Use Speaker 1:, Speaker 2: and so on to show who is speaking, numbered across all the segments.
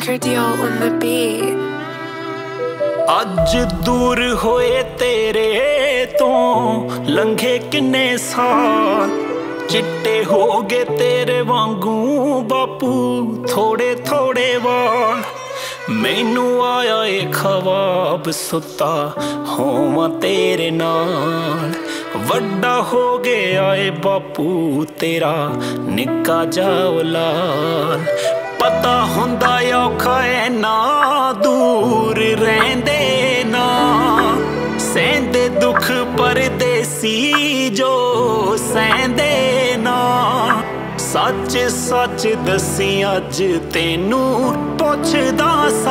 Speaker 1: Cardio on the beat.
Speaker 2: ਅੱਜ ਦੂਰ ਹੋਏ ਤੇਰੇ ਤੋਂ ਲੰਘੇ ਕਿੰਨੇ ਸਾਲ, ਚਿੱਟੇ ਹੋ ਗਏ ਤੇਰੇ ਵਾਂਗੂ ਬਾਪੂ ਥੋੜੇ ਥੋੜੇ ਵਾਲ। ਮੈਨੂੰ ਆਇਆ ਏ ਖਵਾਬ ਸੁੱਤਾ ਹੋਵਾਂ ਤੇਰੇ ਨਾਲ, ਵੱਡਾ ਹੋ ਗਿਆ ਏ ਬਾਪੂ ਤੇਰਾ ਨਿੱਕਾ ਜਿਹਾ ਲਾਲ। ਪਤਾ ਹੁੰਦਾ ਔਖਾ ਐ ਨਾ ਦੂਰ ਰਹਿੰਦੇ ਨਾ, ਸਹਿੰਦੇ ਦੁੱਖ ਪਰਦੇਸੀ ਜੋ ਸਹਿੰਦੇ ਨਾ। ਸੱਚ ਸੱਚ ਦੱਸੀ ਅੱਜ ਤੈਨੂੰ ਪੁੱਛਦਾ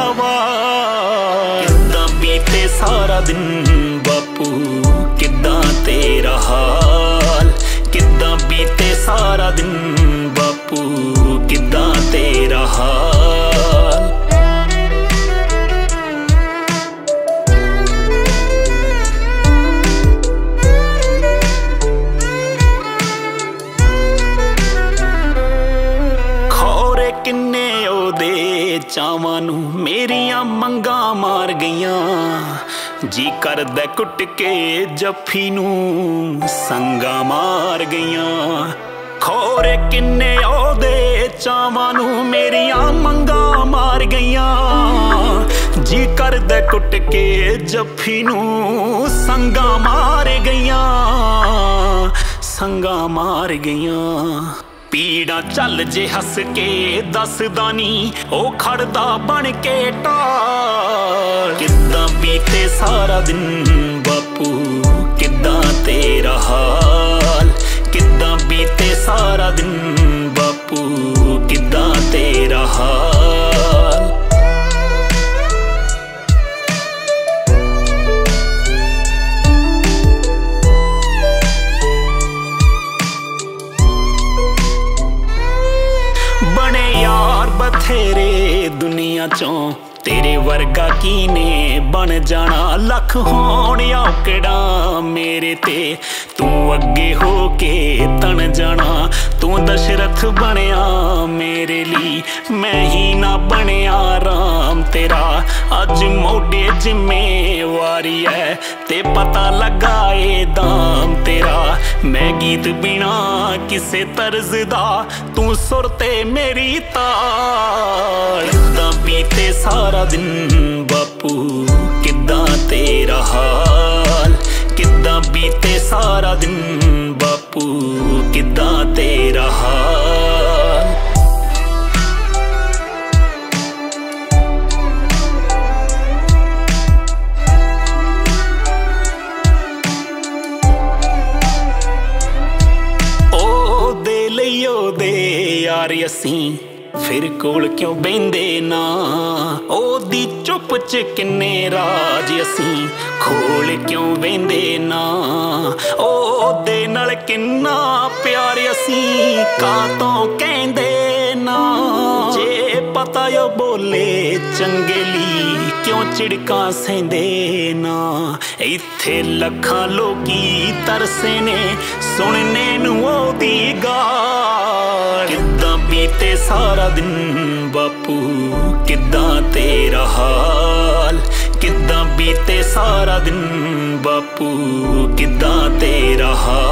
Speaker 2: ਸਵਾਲ, ਕਿੱਦਾਂ ਬੀਤੇ ਸਾਰਾ ਦਿਨ ਬਾਪੂ ਕਿੱਦਾਂ ਤੇਰਾ ਹਾਲ। ਕਿੱਦਾਂ ਬੀਤੇ ਸਾਰਾ ਦਿਨ ਬਾਪੂ ਕਿੱਦਾਂ ਤੇਰਾ ਹਾਲ। ਖੌਰੇ ਕਿੰਨੇ ਉਹਦੇ ਚਾਵਾਂ ਨੂੰ ਮੇਰੀਆਂ ਮੰਗਾਂ ਮਾਰ ਗਈਆਂ, ਜੀ ਕਰਦਾ ਕੁੱਟ ਕੇ ਜੱਫੀ ਨੂੰ ਸੰਗਾ ਮਾਰ ਗਈਆਂ। ਖੌਰੇ ਕਿੰਨੇ ਉਹਦੇ ਚਾਵਾਂ ਨੂੰ ਮੇਰੀਆਂ ਮੰਗਾਂ ਮਾਰ ਗਈਆਂ, ਜੀ ਕਰਦਾ ਕੁੱਟ ਕੇ ਜੱਫੀ ਨੂੰ ਸੰਗਾ ਮਾਰ ਗਈਆਂ, ਸੰਗਾ ਮਾਰ ਗਈਆਂ। ਪੀੜਾਂ ਚੱਲ ਜੇ ਹੱਸ ਕੇ ਦੱਸਦਾ ਨੀ ਉਹ ਖੜਦਾ ਬਣ ਕੇ ਢਾਲ। ਕਿੱਦਾਂ ਬੀਤੇ ਸਾਰਾ ਦਿਨ ਬਾਪੂ ਕਿੱਦਾਂ ਤੇਰਾ ਹਾਲ। ਕਿੱਦਾਂ ਬੀਤੇ ਸਾਰਾ ਦਿਨ ਬਾਪੂ ਕਿੱਦਾਂ ਤੇਰਾ ਹਾਲ। ਬਣੇ ਯਾਰ ਬਥੇਰੇ ਦੁਨੀਆ ਚੋਂ ਤੇਰੇ ਵਰਗਾ ਕੀਨੇ ਬਣ ਜਾਣਾ। ਲੱਖ ਹੋਣ ਔਕੜਾਂ ਮੇਰੇ ਤੇ ਤੂੰ ਅੱਗੇ ਹੋ ਕੇ ਤਣ ਜਾਣਾ। ਤੂੰ ਦਸ਼ਰਥ ਬਣਿਆ ਮੇਰੇ ਲਈ ਮੈਂ ਹੀ ਨਾ ਬਣਿਆ ਰਾਮ ਤੇਰਾ। ਅੱਜ ਮੋਢੇ ਜ਼ਿੰਮੇਵਾਰੀ ਐ ਤੇ ਪਤਾ ਲੱਗਾ ਏ ਦਾਮ ਤੇਰਾ। ਮੈਂ ਗੀਤ ਬਿਨਾ ਕਿਸੇ ਤਰਜ਼ ਦਾ ਤੂੰ ਸੁਰ ਤੇ ਮੇਰੀ ਤਾਲ। ਕਿੱਦਾਂ ਬੀਤੇ ਸਾਰਾ ਦਿਨ ਬਾਪੂ ਕਿੱਦਾਂ ਤੇਰਾ ਹਾਲ। ਕਿੱਦਾਂ ਬੀਤੇ ਸਾਰਾ ਦਿਨ ਬਾਪੂ ਕਿੱਦਾਂ ਤੇਰਾ ਹਾਲ। ਉਹਦੇ ਲਈ ਉਹਦੇ ਯਾਰ ਅਸੀਂ ਫਿਰ ਕੋਲ ਕਿਉਂ ਬਹਿੰਦੇ ਨਾ। ਉਹਦੀ ਚੁੱਪ ਚ ਕਿੰਨੇ ਰਾਜ ਅਸੀਂ ਖੋਲ ਕਿਉਂ ਵਹਿੰਦੇ ਨਾ। ਉਹਦੇ ਨਾਲ ਕਿੰਨਾ ਪਿਆਰ ਅਸੀਂ ਕਾਤੋਂ ਕਹਿੰਦੇ ਨਾ। ਜੇ ਪਤਾ ਓ ਬੋਲੇ ਚੰਗੇ ਲਈ ਕਿਉਂ ਝਿੜਕਾਂ ਸਹਿੰਦੇ ਨਾ। ਇੱਥੇ ਲੱਖਾਂ ਲੋਕੀ ਤਰਸੇ ਨੇ ਸੁਣਨੇ ਨੂੰ ਉਹਦੀ ਗਾਲ। ਕਿੱਦਾਂ ਬੀਤੇ ਸਾਰਾ ਦਿਨ ਬਾਪੂ ਕਿੱਦਾਂ ਤੇਰਾ ਹਾਲ। ਕਿੱਦਾਂ ਬੀਤੇ ਸਾਰਾ ਦਿਨ ਬਾਪੂ ਕਿੱਦਾਂ ਤੇਰਾ ਹਾਲ।